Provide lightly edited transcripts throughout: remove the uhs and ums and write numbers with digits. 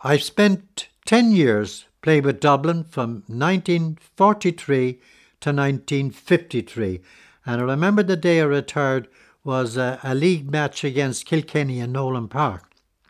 I spent 10 years playing with Dublin from 1943 to 1953. And I remember the day I retired was a league match against Kilkenny in Nolan Park.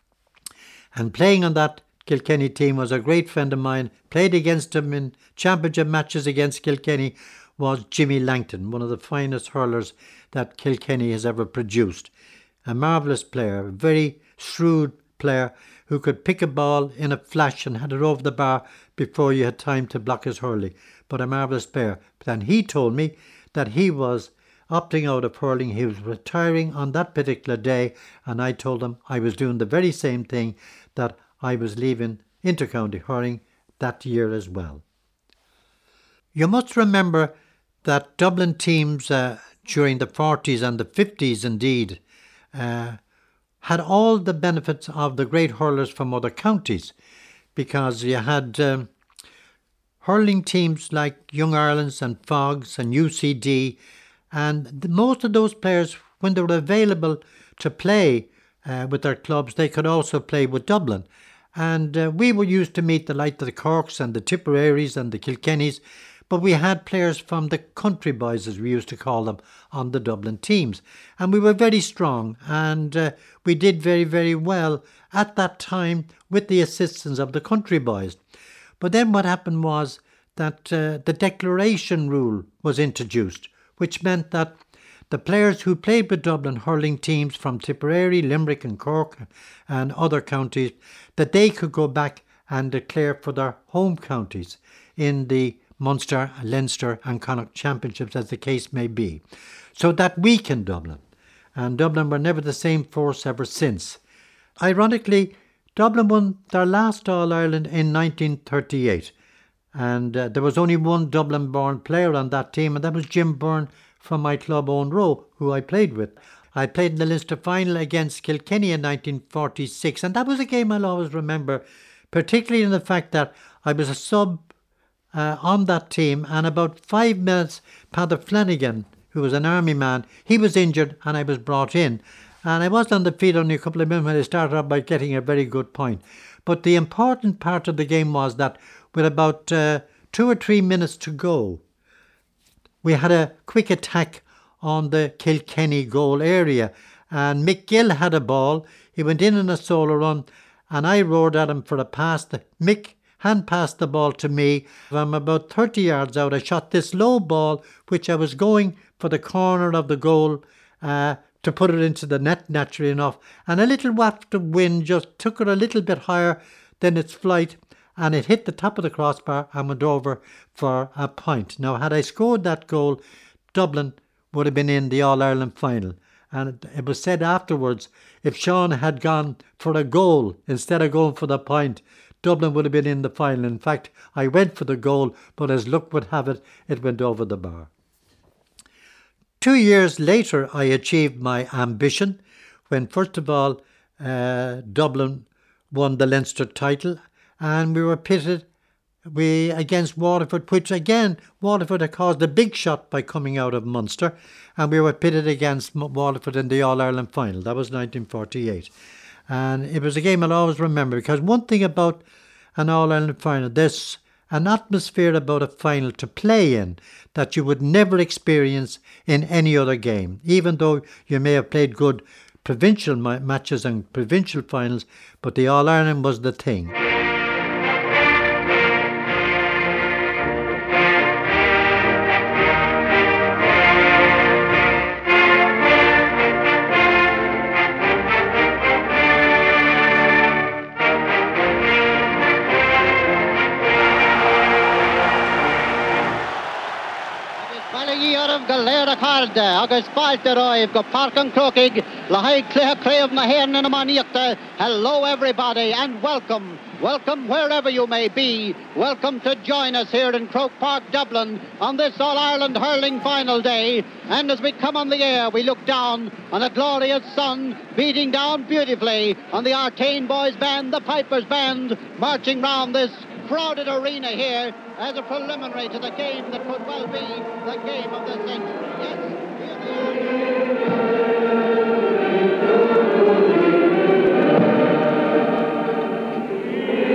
And playing on that Kilkenny team was a great friend of mine. Played against him in championship matches against Kilkenny was Jimmy Langton, one of the finest hurlers that Kilkenny has ever produced. A marvellous player, a very shrewd player who could pick a ball in a flash and had it over the bar before you had time to block his hurley. But a marvellous player. And he told me that he was opting out of hurling. He was retiring on that particular day, and I told him I was doing the very same thing, that I was leaving intercounty hurling that year as well. You must remember that Dublin teams during the 40s and the 50s indeed had all the benefits of the great hurlers from other counties, because you had hurling teams like Young Ireland's and Fogs and UCD, and most of those players, when they were available to play with their clubs, they could also play with Dublin. And we were used to meet the likes of the Corks and the Tipperaries and the Kilkennys, but we had players from the country boys, as we used to call them, on the Dublin teams. And we were very strong, and we did very, very well at that time with the assistance of the country boys. But then what happened was that the declaration rule was introduced, which meant that the players who played with Dublin hurling teams from Tipperary, Limerick and Cork and other counties, that they could go back and declare for their home counties in the Munster, Leinster and Connacht Championships, as the case may be. So that weakened Dublin, and Dublin were never the same force ever since. Ironically, Dublin won their last All-Ireland in 1938, and there was only one Dublin-born player on that team, and that was Jim Byrne from my club Owen Row, who I played with. I played in the Leinster final against Kilkenny in 1946, and that was a game I'll always remember, particularly in the fact that I was a sub on that team, and about 5 minutes, Paddy Flanagan, who was an army man, he was injured and I was brought in. And I was on the field only a couple of minutes when I started off by getting a very good point. But the important part of the game was that with about 2 or 3 minutes to go, we had a quick attack on the Kilkenny goal area. And Mick Gill had a ball. He went in a solo run, and I roared at him for a pass. Mick hand passed the ball to me. From about 30 yards out, I shot this low ball, which I was going for the corner of the goal to put it into the net, naturally enough. And a little waft of wind just took it a little bit higher than its flight, and it hit the top of the crossbar and went over for a point. Now, had I scored that goal, Dublin would have been in the All-Ireland final. And it was said afterwards, if Sean had gone for a goal instead of going for the point, Dublin would have been in the final. In fact, I went for the goal, but as luck would have it, it went over the bar. 2 years later, I achieved my ambition when, first of all, Dublin won the Leinster title, and we were pitted against Waterford, which again, Waterford had caused a big shot by coming out of Munster, and we were pitted against Waterford in the All-Ireland final. That was 1948. And it was a game I'll always remember, because one thing about an All-Ireland final, there's an atmosphere about a final to play in that you would never experience in any other game. Even though you may have played good provincial matches and provincial finals, but the All-Ireland was the thing. Agus Balta Roiv, go Park and Crokig, Lahai Crave Nahairn and Amaniakta. Hello, everybody, and welcome. Welcome wherever you may be. Welcome to join us here in Croke Park, Dublin, on this All-Ireland hurling final day. And as we come on the air, we look down on a glorious sun beating down beautifully on the Artane Boys Band, the Pipers Band, marching round this crowded arena here as a preliminary to the game that could well be the game of the century. Yes, here they are.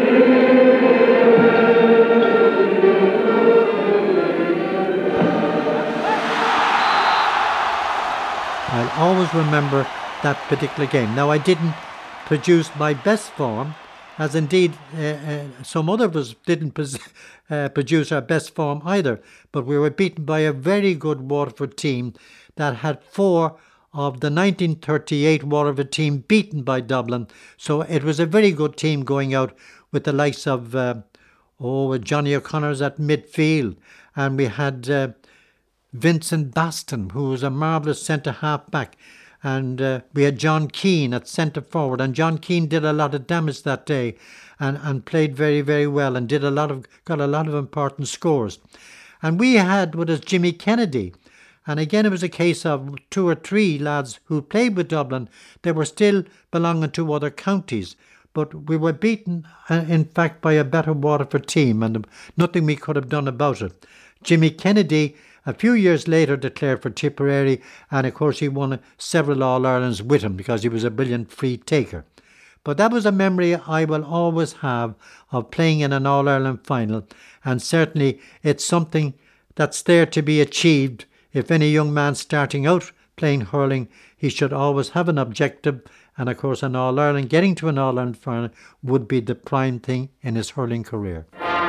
always remember that particular game. Now, I didn't produce my best form, as indeed some other of us didn't produce our best form either, but we were beaten by a very good Waterford team that had 4 of the 1938 Waterford team beaten by Dublin. So it was a very good team going out with the likes of Johnny O'Connor's at midfield, and we had Vincent Baston, who was a marvellous centre-half back, and we had John Keane at centre forward, and John Keane did a lot of damage that day and played very, very well and got a lot of important scores. And we had with us Jimmy Kennedy. And again, it was a case of 2 or 3 lads who played with Dublin. They were still belonging to other counties. But we were beaten, in fact, by a better Waterford team, and nothing we could have done about it. Jimmy Kennedy, a few years later, declared for Tipperary, and of course he won several All-Irelands with him because he was a brilliant free taker. But that was a memory I will always have of playing in an All-Ireland final, and certainly it's something that's there to be achieved. If any young man starting out playing hurling, he should always have an objective, and of course an All-Ireland, getting to an All-Ireland final would be the prime thing in his hurling career.